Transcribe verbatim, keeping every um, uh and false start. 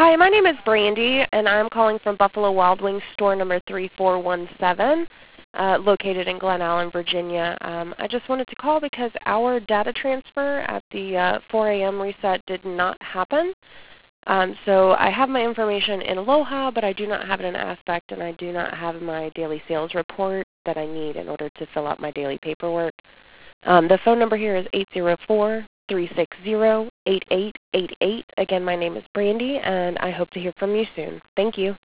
Hi, my name is Brandy, and I'm calling from Buffalo Wild Wings store number three four one seven, uh, located in Glen Allen, Virginia. Um, I just wanted to call because our data transfer at the uh, four A M reset did not happen. Um, so I have my information in Aloha, but I do not have it in Aspect, and I do not have my daily sales report that I need in order to fill out my daily paperwork. Um, the phone number here is eight zero four, three six zero, eight eight eight eight. Again, my name is Brandy, and I hope to hear from you soon. Thank you.